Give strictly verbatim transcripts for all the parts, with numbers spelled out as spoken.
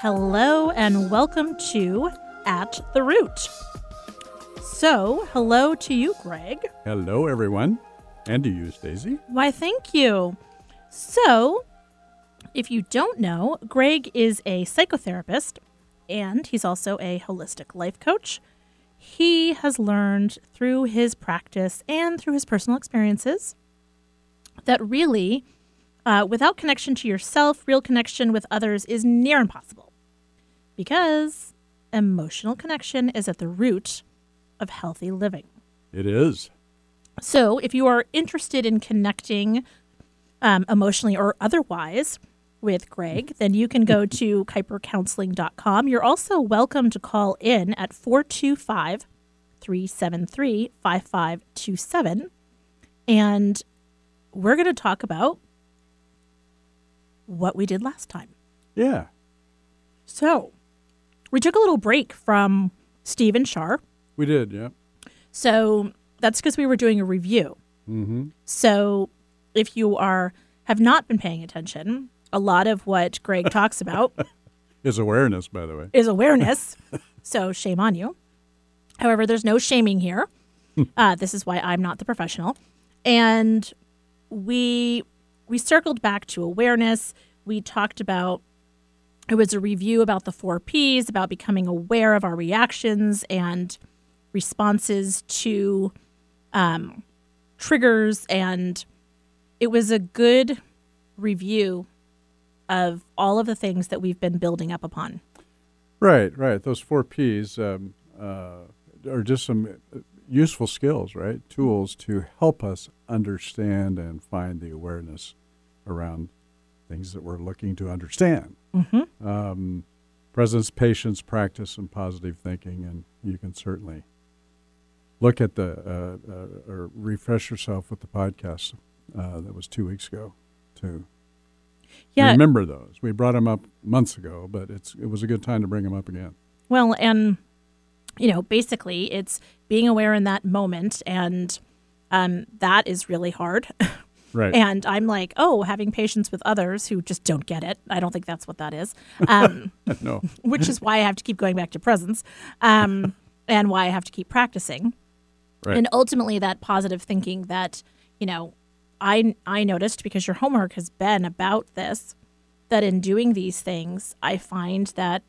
Hello and welcome to At the Root. So, hello to you, Greg. Hello, everyone. And to you, Stacey. Why, thank you. So, if you don't know, Greg is a psychotherapist and he's also a holistic life coach. He has learned through his practice and through his personal experiences that really, uh, without connection to yourself, real connection with others is near impossible. Because emotional connection is at the root of healthy living. It is. So if you are interested in connecting um, emotionally or otherwise with Greg, then you can go to kuiper counseling dot com. You're also welcome to call in at four two five, three seven three, five five two seven. And we're going to talk about what we did last time. Yeah. So we took a little break from Stephen Shar. We did, yeah. So that's because we were doing a review. Mm-hmm. So if you are have not been paying attention, a lot of what Greg talks about is awareness, by the way. Is awareness. So shame on you. However, there's no shaming here. Uh, this is why I'm not the professional. And we we circled back to awareness. We talked about, it was a review about the four Ps, about becoming aware of our reactions and responses to um, triggers. And it was a good review of all of the things that we've been building up upon. Right, right. Those four Ps um, uh, are just some useful skills, right? Tools to help us understand and find the awareness around things that we're looking to understand. Mm-hmm. Um, presence, patience, practice, and positive thinking. And you can certainly look at the, uh, uh, or refresh yourself with the podcast uh, that was two weeks ago to yeah. remember those. We brought them up months ago, but it's it was a good time to bring them up again. Well, and, you know, basically it's being aware in that moment, and um, that is really hard. Right. And I'm like, oh, having patience with others who just don't get it. I don't think that's what that is. Um, no. Which is why I have to keep going back to presence um, and why I have to keep practicing. Right. And ultimately that positive thinking that, you know, I, I noticed, because your homework has been about this, that in doing these things, I find that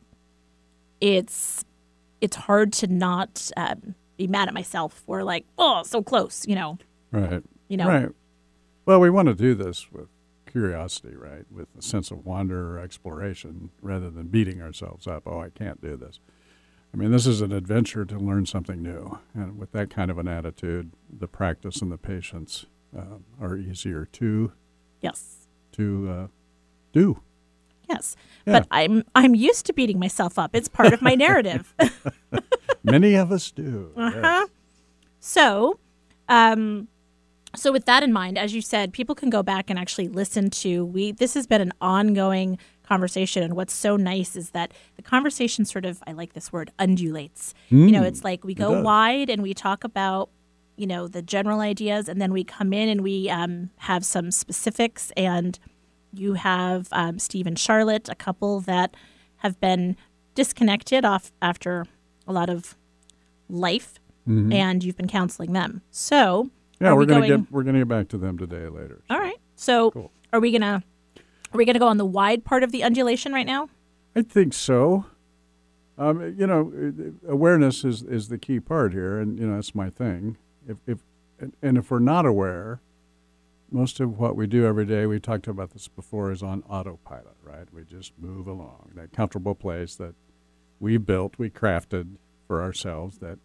it's it's hard to not um, be mad at myself for like, oh, so close, you know. Right. You know. Right. Well, we want to do this with curiosity, right? With a sense of wonder or exploration, rather than beating ourselves up. Oh, I can't do this. I mean, this is an adventure to learn something new. And with that kind of an attitude, the practice and the patience uh, are easier to yes to uh, do. Yes, yeah. But I'm I'm used to beating myself up. It's part of my narrative. Many of us do. Uh-huh. Yes. So, um, so with that in mind, as you said, people can go back and actually listen to. We this has been an ongoing conversation, and what's so nice is that the conversation sort of, I like this word, undulates. Mm, you know, it's like we go does. wide and we talk about, you know, the general ideas, and then we come in and we um, have some specifics. And you have um, Steve and Charlotte, a couple that have been disconnected off after a lot of life, mm-hmm. and you've been counseling them. So yeah, are we're we gonna going, get we're gonna get back to them today later. So. All right. So Cool. are we gonna are we gonna go on the wide part of the undulation right now? I think so. Um, you know, awareness is, is the key part here, and you know that's my thing. If if and if we're not aware, most of what we do every day, we talked about this before, is on autopilot, right? We just move along, that comfortable place that we built, we crafted for ourselves, that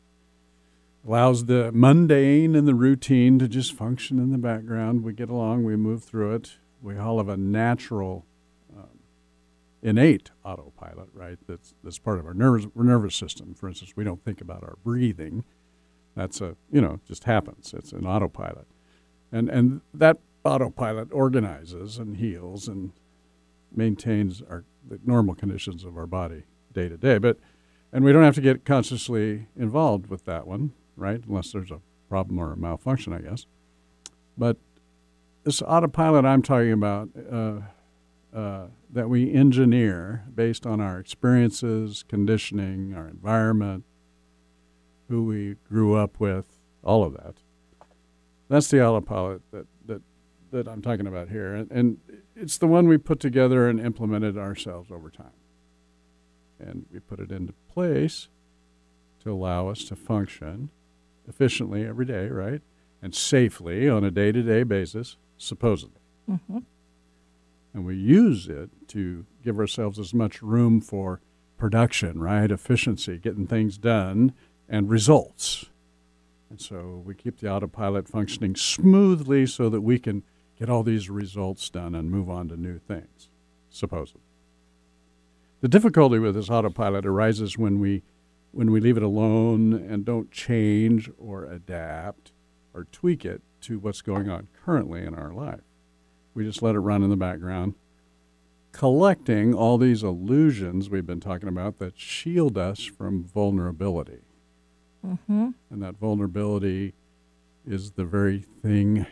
allows the mundane and the routine to just function in the background. We get along, we move through it. We all have a natural, um, innate autopilot, right? That's that's part of our nervous nervous system. For instance, we don't think about our breathing. That's a, you know, just happens. It's an autopilot. And and that autopilot organizes and heals and maintains our the normal conditions of our body day to day. But and we don't have to get consciously involved with that one, right? Unless there's a problem or a malfunction, I guess. But this autopilot I'm talking about, uh, uh, that we engineer based on our experiences, conditioning, our environment, who we grew up with, all of that. That's the autopilot that that, that I'm talking about here. And, and it's the one we put together and implemented ourselves over time. And we put it into place to allow us to function efficiently every day, right? And safely on a day-to-day basis, supposedly. Mm-hmm. And we use it to give ourselves as much room for production, right? Efficiency, getting things done, and results. And so we keep the autopilot functioning smoothly so that we can get all these results done and move on to new things, supposedly. The difficulty with this autopilot arises when we when we leave it alone and don't change or adapt or tweak it to what's going on currently in our life. We just let it run in the background, collecting all these illusions we've been talking about that shield us from vulnerability. Mm-hmm. And that vulnerability is the very thing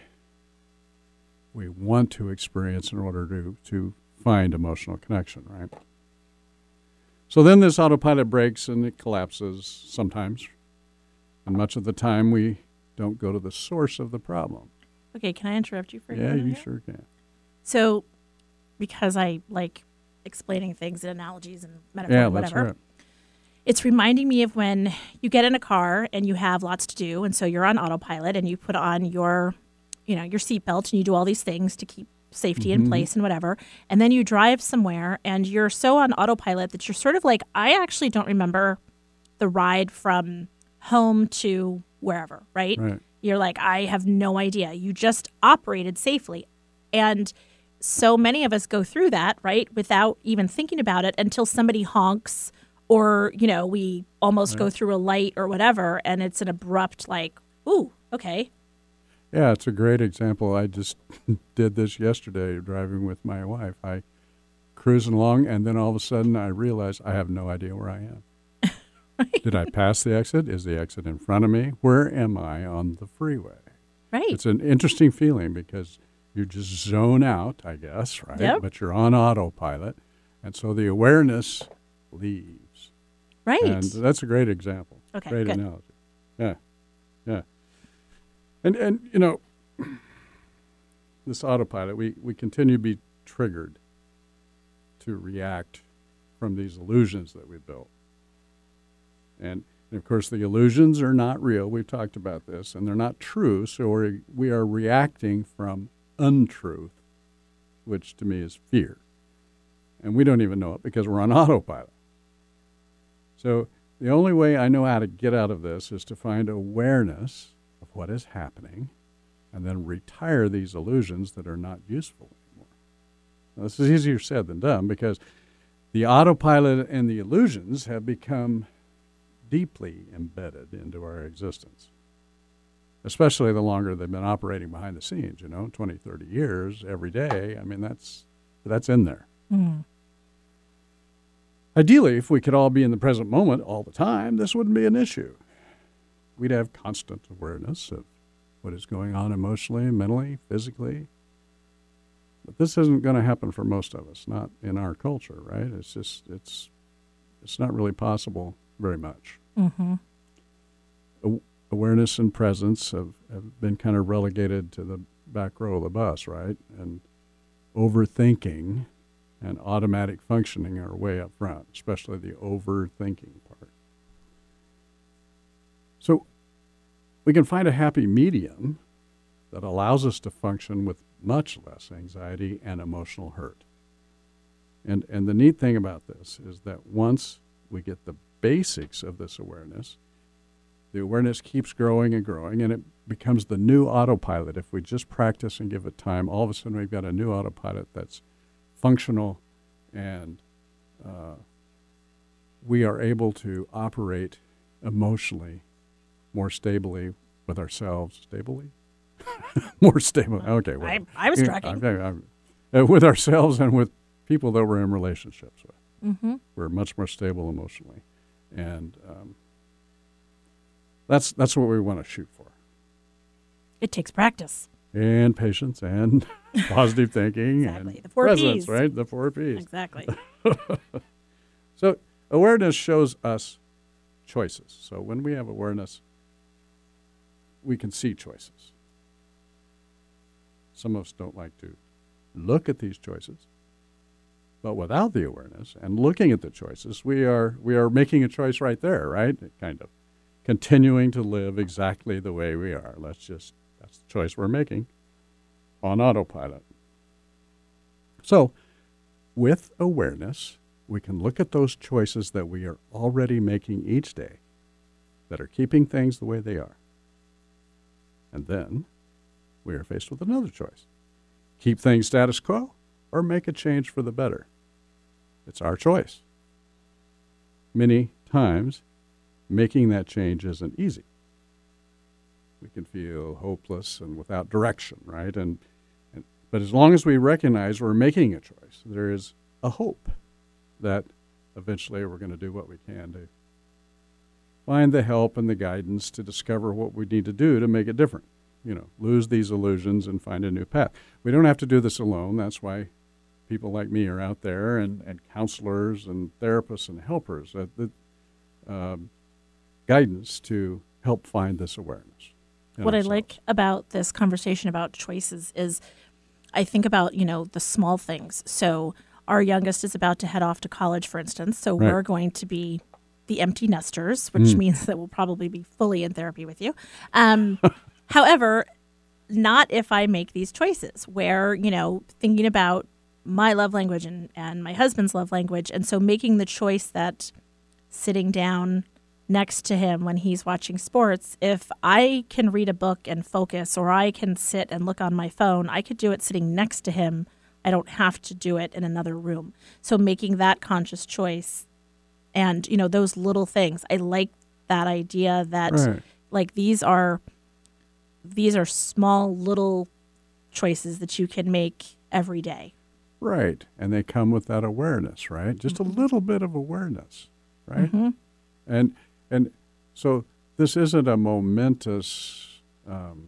we want to experience in order to, to find emotional connection, right? So then this autopilot breaks and it collapses sometimes. And much of the time we don't go to the source of the problem. Okay, can I interrupt you for a Yeah, minute you here? sure can. So, because I like explaining things and analogies and metaphors, Yeah, whatever. that's right. It's reminding me of when you get in a car and you have lots to do, and so you're on autopilot and you put on your, you know, your seatbelt and you do all these things to keep safety Mm-hmm. in place and whatever, and then you drive somewhere and you're so on autopilot that you're sort of like, I actually don't remember the ride from home to wherever, right? Right. You're like, I have no idea. You just operated safely. And so many of us go through that, right, without even thinking about it until somebody honks or, you know, we almost Right. go through a light or whatever, and it's an abrupt, like, ooh, okay. Yeah, it's a great example. I just did this yesterday driving with my wife. I cruising along, and then all of a sudden I realized I have no idea where I am. Right. Did I pass the exit? Is the exit in front of me? Where am I on the freeway? Right. It's an interesting feeling because you just zone out, I guess, right? Yep. But you're on autopilot, and so the awareness leaves. Right. And that's a great example. Okay, Great good. analogy. Yeah, yeah. And, and you know, this autopilot, we, we continue to be triggered to react from these illusions that we built. And, and of course, the illusions are not real. We've talked about this, and they're not true. So we're, we are reacting from untruth, which to me is fear. And we don't even know it because we're on autopilot. So the only way I know how to get out of this is to find awareness of what is happening and then retire these illusions that are not useful anymore. Now, this is easier said than done because the autopilot and the illusions have become deeply embedded into our existence, especially the longer they've been operating behind the scenes, you know, twenty, thirty years, every day. I mean, that's that's in there. Mm. Ideally, if we could all be in the present moment all the time, this wouldn't be an issue. We'd have constant awareness of what is going on emotionally, mentally, physically. But this isn't going to happen for most of us, not in our culture, right? It's just, it's it's not really possible very much. Mm-hmm. A- awareness and presence have, have been kind of relegated to the back row of the bus, right? And overthinking and automatic functioning are way up front, especially the overthinking part. So we can find a happy medium that allows us to function with much less anxiety and emotional hurt. And and the neat thing about this is that once we get the basics of this awareness, the awareness keeps growing and growing, and it becomes the new autopilot. If we just practice and give it time, all of a sudden we've got a new autopilot that's functional, and uh, we are able to operate emotionally more stably with ourselves. Stably? more stable. Okay. Well, I, I was tracking. Okay, I'm- uh, with ourselves and with people that we're in relationships with. Mm-hmm. We're much more stable emotionally. And um, that's that's what we want to shoot for. It takes practice. and patience and positive thinking Exactly. and The four presence, Ps. right? The four Ps. Exactly. So awareness shows us choices. So when we have awareness, we can see choices. Some of us don't like to look at these choices. But without the awareness and looking at the choices, we are we are making a choice right there, right? Kind of continuing to live exactly the way we are. Let's just, that's the choice we're making on autopilot. So with awareness, we can look at those choices that we are already making each day that are keeping things the way they are. And then we are faced with another choice. Keep things status quo or make a change for the better. It's our choice. Many times, making that change isn't easy. We can feel hopeless and without direction, right? And, and but as long as we recognize we're making a choice, there is a hope that eventually we're going to do what we can to find the help and the guidance to discover what we need to do to make it different. You know, lose these illusions and find a new path. We don't have to do this alone. That's why people like me are out there, and, and counselors and therapists and helpers, uh, the um, guidance to help find this awareness. What ourselves. I like about this conversation about choices is I think about, you know, the small things. So our youngest is about to head off to college, for instance. So right. we're going to be the empty nesters, which mm. means that we'll probably be fully in therapy with you. Um, however, not if I make these choices where, you know, thinking about my love language and, and my husband's love language. And so making the choice that sitting down next to him when he's watching sports, if I can read a book and focus, or I can sit and look on my phone, I could do it sitting next to him. I don't have to do it in another room. So making that conscious choice and, you know, those little things, I like that idea that right. like these are, these are small little choices that you can make every day. Right. And they come with that awareness, right? Just mm-hmm. a little bit of awareness, right? Mm-hmm. And and so this isn't a momentous, um,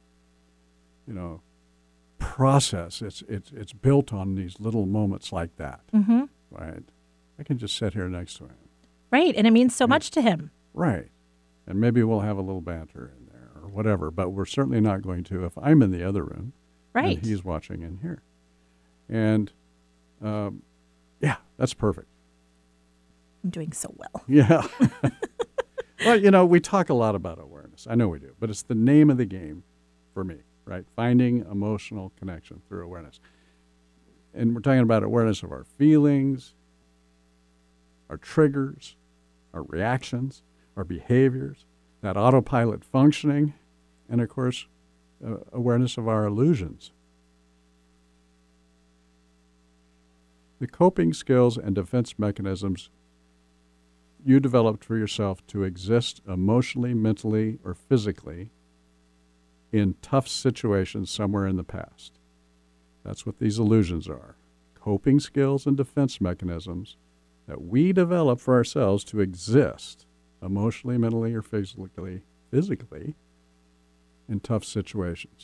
you know, process. It's it's it's built on these little moments like that, mm-hmm. right? I can just sit here next to him. Right. And it means so and, much to him. Right. And maybe we'll have a little banter in there or whatever, but we're certainly not going to if I'm in the other room right. and he's watching in here. And, um, yeah, that's perfect. I'm doing so well. Yeah. Well, you know, we talk a lot about awareness. I know we do. But it's the name of the game for me, right? Finding emotional connection through awareness. And we're talking about awareness of our feelings, our triggers, our reactions, our behaviors, that autopilot functioning, and, of course, uh, awareness of our illusions. The coping skills and defense mechanisms you developed for yourself to exist emotionally, mentally, or physically in tough situations somewhere in the past. That's what these illusions are. Coping skills and defense mechanisms that we develop for ourselves to exist emotionally, mentally, or physically, physically in tough situations.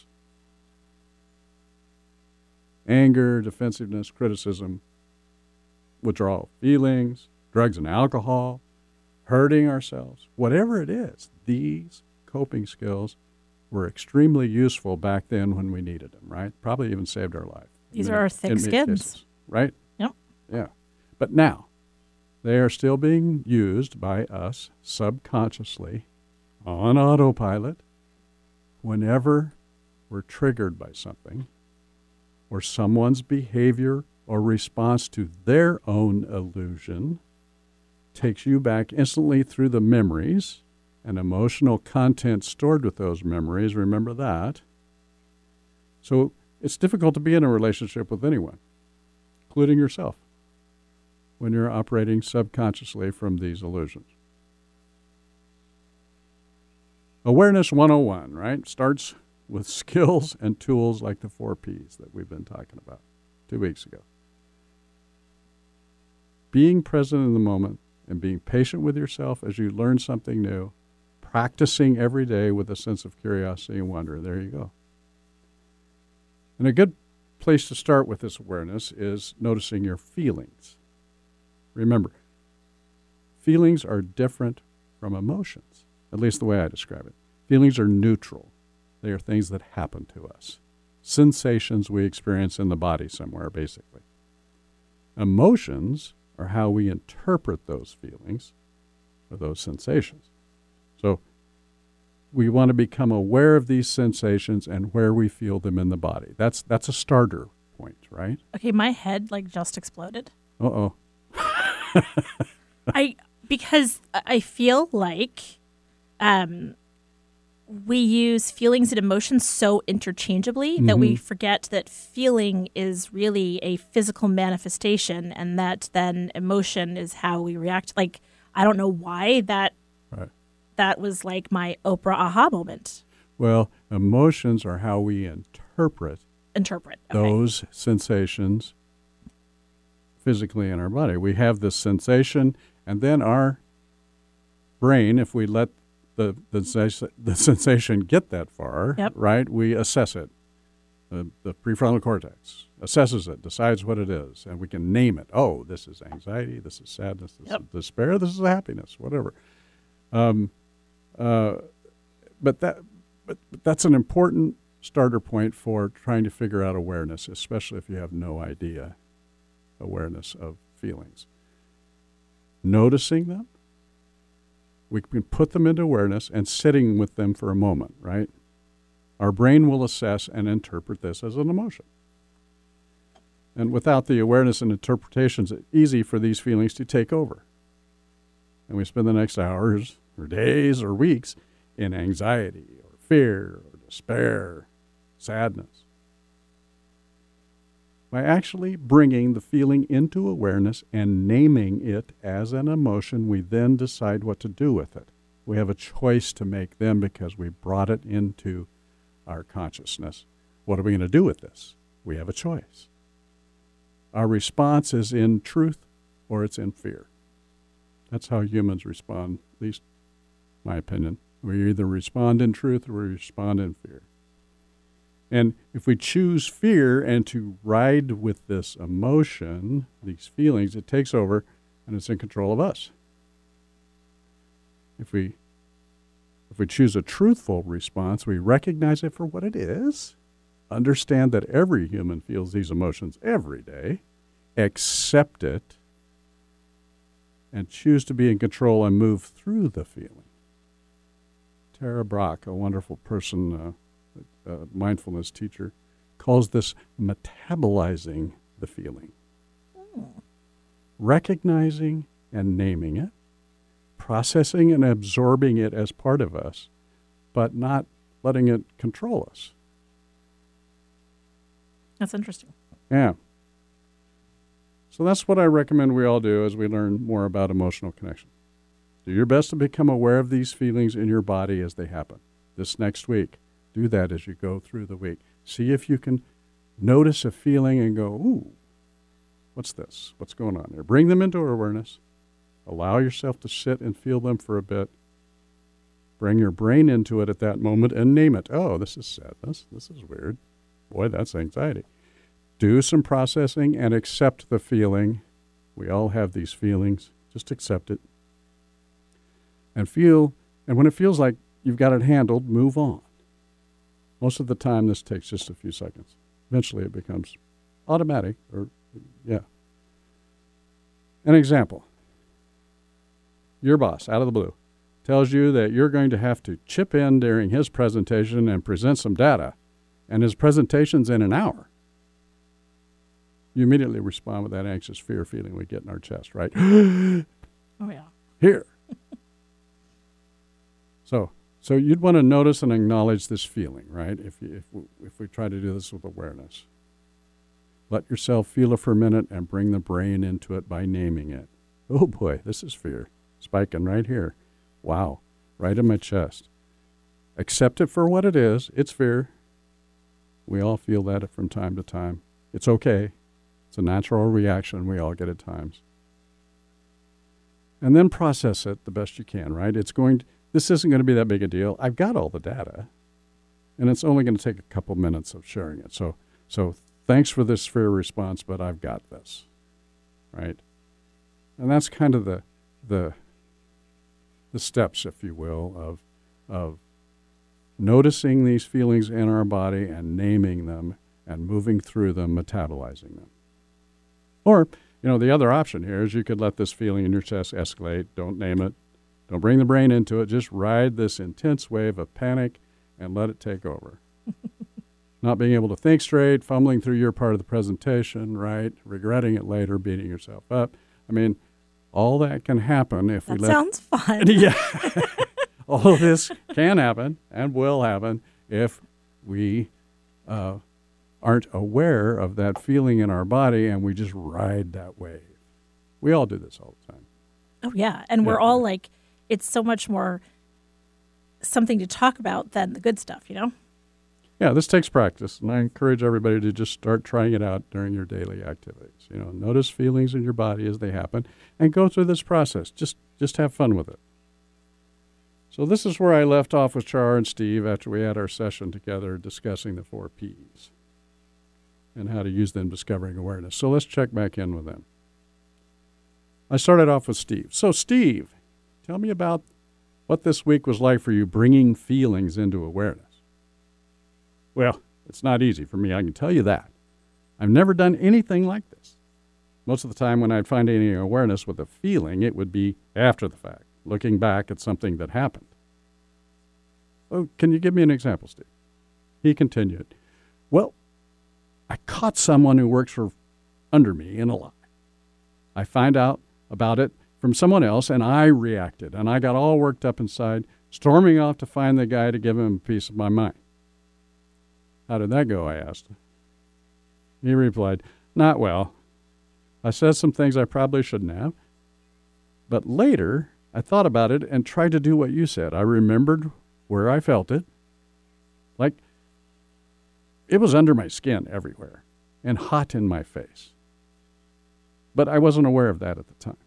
Anger, defensiveness, criticism, withdrawal feelings, drugs and alcohol, hurting ourselves, whatever it is, these coping skills were extremely useful back then when we needed them, right? Probably even saved our life. These are our thick skins. Cases, right? Yep. Yeah. But now, they are still being used by us subconsciously on autopilot whenever we're triggered by something or someone's behavior or response to their own illusion takes you back instantly through the memories and emotional content stored with those memories. Remember that. So it's difficult to be in a relationship with anyone, including yourself, when you're operating subconsciously from these illusions. Awareness one oh one, right, starts with skills and tools like the four Ps that we've been talking about two weeks ago. Being present in the moment and being patient with yourself as you learn something new, practicing every day with a sense of curiosity and wonder. There you go. And a good place to start with this awareness is noticing your feelings. Remember, feelings are different from emotions, at least the way I describe it. Feelings are neutral. They are things that happen to us, sensations we experience in the body somewhere, basically. Emotions are how we interpret those feelings or those sensations. So we want to become aware of these sensations and where we feel them in the body. That's that's a starter point, right? Okay, my head like just exploded. Uh-oh. I because I feel like um, we use feelings and emotions so interchangeably mm-hmm. that we forget that feeling is really a physical manifestation, and that then emotion is how we react. Like, I don't know why that right. that was like my Oprah aha moment. Well, emotions are how we interpret interpret okay. those sensations physically in our body. We have this sensation, and then our brain, if we let the the, the sensation get that far, yep. right, we assess it. The, the prefrontal cortex assesses it, decides what it is, and we can name it. Oh, this is anxiety, this is sadness, this yep. is despair, this is happiness, whatever. Um, uh, but that, but, but that's an important starter point for trying to figure out awareness, especially if you have no idea awareness of feelings. Noticing them, we can put them into awareness and sitting with them for a moment, right? Our brain will assess and interpret this as an emotion. And without the awareness and interpretations, it's easy for these feelings to take over. And we spend the next hours or days or weeks in anxiety or fear or despair, sadness. By actually bringing the feeling into awareness and naming it as an emotion, we then decide what to do with it. We have a choice to make then because we brought it into our consciousness. What are we going to do with this? We have a choice. Our response is in truth or it's in fear. That's how humans respond, at least my opinion. We either respond in truth or we respond in fear. And if we choose fear and to ride with this emotion, these feelings, it takes over and it's in control of us. If we if we choose a truthful response, we recognize it for what it is, understand that every human feels these emotions every day, accept it, and choose to be in control and move through the feeling. Tara Brach, a wonderful person, uh, Uh, mindfulness teacher, calls this metabolizing the feeling. Oh. Recognizing and naming it, processing and absorbing it as part of us, but not letting it control us. That's interesting. Yeah. So that's what I recommend we all do as we learn more about emotional connection. Do your best to become aware of these feelings in your body as they happen. This next week, do that as you go through the week. See if you can notice a feeling and go, ooh, what's this? What's going on there? Bring them into awareness. Allow yourself to sit and feel them for a bit. Bring your brain into it at that moment and name it. Oh, this is sadness. This is weird. Boy, that's anxiety. Do some processing and accept the feeling. We all have these feelings. Just accept it. And feel, and when it feels like you've got it handled, move on. Most of the time, this takes just a few seconds. Eventually, it becomes automatic, or, yeah. An example. Your boss, out of the blue, tells you that you're going to have to chip in during his presentation and present some data, and his presentation's in an hour. You immediately respond with that anxious fear feeling we get in our chest, right? Oh, yeah. Here. So... So you'd want to notice and acknowledge this feeling, right? If you, if we, if we try to do this with awareness. Let yourself feel it for a minute and bring the brain into it by naming it. Oh boy, this is fear. Spiking right here. Wow, right in my chest. Accept it for what it is. It's fear. We all feel that from time to time. It's okay. It's a natural reaction we all get at times. And then process it the best you can, right? It's going to, This isn't going to be that big a deal. I've got all the data, and it's only going to take a couple minutes of sharing it. So So thanks for this fear response, but I've got this, right? And that's kind of the the the steps, if you will, of of noticing these feelings in our body and naming them and moving through them, metabolizing them. Or, you know, the other option here is you could let this feeling in your chest escalate. Don't name it. Don't bring the brain into it. Just ride this intense wave of panic and let it take over. Not being able to think straight, fumbling through your part of the presentation, right? Regretting it later, beating yourself up. I mean, all that can happen if that we let... That sounds fun. Yeah. All of this can happen and will happen if we uh, aren't aware of that feeling in our body and we just ride that wave. We all do this all the time. Oh, yeah. And we're yeah. all like, it's so much more something to talk about than the good stuff, you know? Yeah, this takes practice, and I encourage everybody to just start trying it out during your daily activities. You know, notice feelings in your body as they happen and go through this process. Just just have fun with it. So this is where I left off with Char and Steve after we had our session together discussing the four P's and how to use them discovering awareness. So let's check back in with them. I started off with Steve. So Steve, tell me about what this week was like for you bringing feelings into awareness. Well, it's not easy for me, I can tell you that. I've never done anything like this. Most of the time when I'd find any awareness with a feeling, it would be after the fact, looking back at something that happened. Oh, can you give me an example, Steve? He continued, well, I caught someone who works for under me in a lie. I find out about it from someone else, and I reacted, and I got all worked up inside, storming off to find the guy to give him a piece of my mind. How did that go, I asked. He replied, not well. I said some things I probably shouldn't have. But later, I thought about it and tried to do what you said. I remembered where I felt it. Like it was under my skin everywhere and hot in my face. But I wasn't aware of that at the time.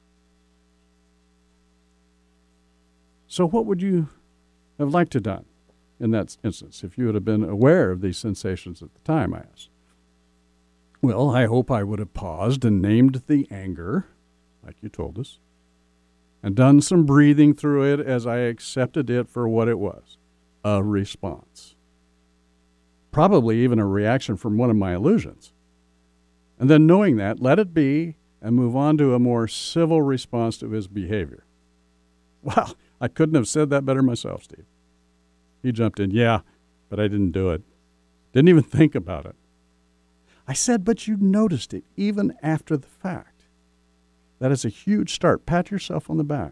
So what would you have liked to have done in that instance if you would have been aware of these sensations at the time, I asked? Well, I hope I would have paused and named the anger, like you told us, and done some breathing through it as I accepted it for what it was, a response. Probably even a reaction from one of my illusions. And then knowing that, let it be and move on to a more civil response to his behavior. Wow, I couldn't have said that better myself, Steve. He jumped in, yeah, but I didn't do it. Didn't even think about it. I said, but you noticed it even after the fact. That is a huge start. Pat yourself on the back.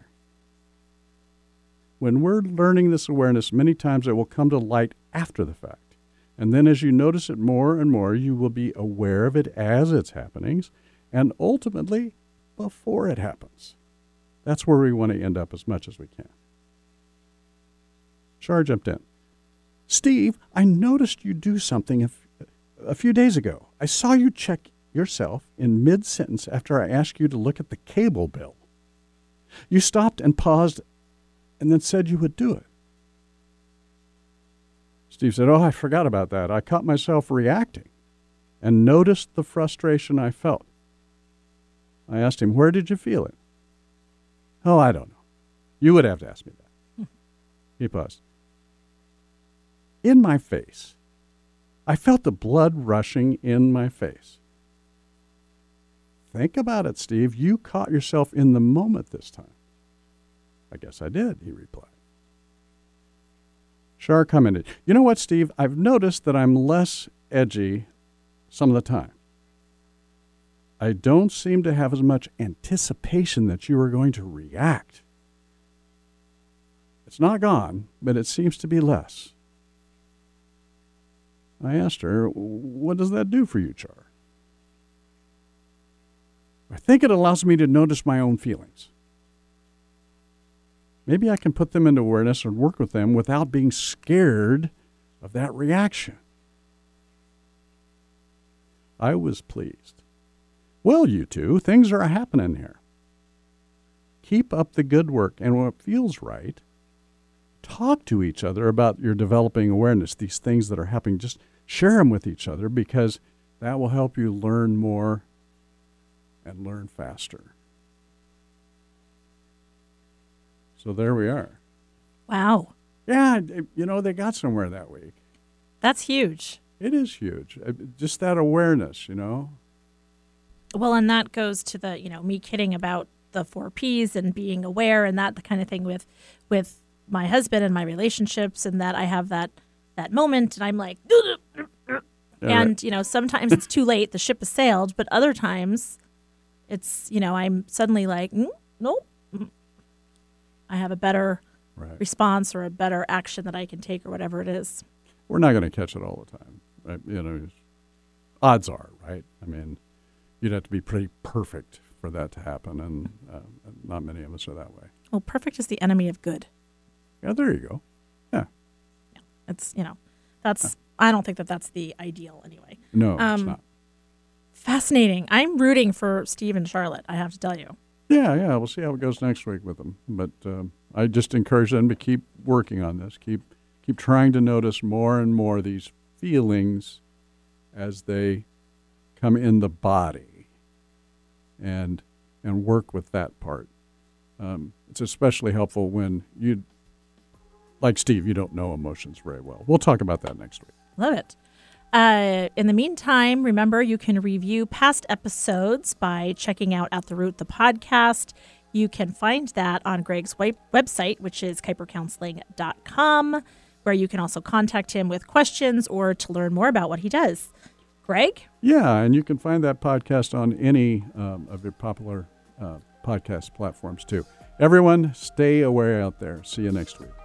When we're learning this awareness, many times it will come to light after the fact. And then as you notice it more and more, you will be aware of it as it's happening, and ultimately before it happens. That's where we want to end up as much as we can. Char jumped in. Steve, I noticed you do something a, f- a few days ago. I saw you check yourself in mid-sentence after I asked you to look at the cable bill. You stopped and paused and then said you would do it. Steve said, oh, I forgot about that. I caught myself reacting and noticed the frustration I felt. I asked him, where did you feel it? Oh, I don't know. You would have to ask me that. He paused. In my face. I felt the blood rushing in my face. Think about it, Steve. You caught yourself in the moment this time. I guess I did, he replied. Char commented, you know what, Steve? I've noticed that I'm less edgy some of the time. I don't seem to have as much anticipation that you are going to react. It's not gone, but it seems to be less. I asked her, what does that do for you, Char? I think it allows me to notice my own feelings. Maybe I can put them into awareness and work with them without being scared of that reaction. I was pleased. Well, you two, things are happening here. Keep up the good work, and when it feels right, talk to each other about your developing awareness, these things that are happening. Just share them with each other, because That will help you learn more and learn faster. So there we are. Wow. Yeah, you know, they got somewhere that week. That's huge. It is huge. Just that awareness, you know. Well, and that goes to the, you know, me kidding about the four P's and being aware and that the kind of thing with with my husband and my relationships, and that I have that that moment and I'm like, yeah, and, right. you know, sometimes it's too late. The ship has sailed. But other times it's, you know, I'm suddenly like, mm, nope. Mm. I have a better right. response or a better action that I can take or whatever it is. We're not going to catch it all the time. Right? You know, odds are, right? I mean, you'd have to be pretty perfect for that to happen, and uh, not many of us are that way. Well, perfect is the enemy of good. Yeah, there you go. Yeah. yeah it's, you know, that's, yeah. I don't think that that's the ideal anyway. No, um, it's not. Fascinating. I'm rooting for Steve and Charlotte, I have to tell you. Yeah, yeah, we'll see how it goes next week with them. But um, I just encourage them to keep working on this, keep keep trying to notice more and more these feelings as they come in the body, and and work with that part. Um, it's especially helpful when you, like Steve, you don't know emotions very well. We'll talk about that next week. Love it. Uh, in the meantime, remember, you can review past episodes by checking out At the Root, the podcast. You can find that on Greg's website, which is kuiper counseling dot com, where you can also contact him with questions or to learn more about what he does. Greg? Yeah, and you can find that podcast on any um, of your popular uh, podcast platforms, too. Everyone, stay aware out there. See you next week.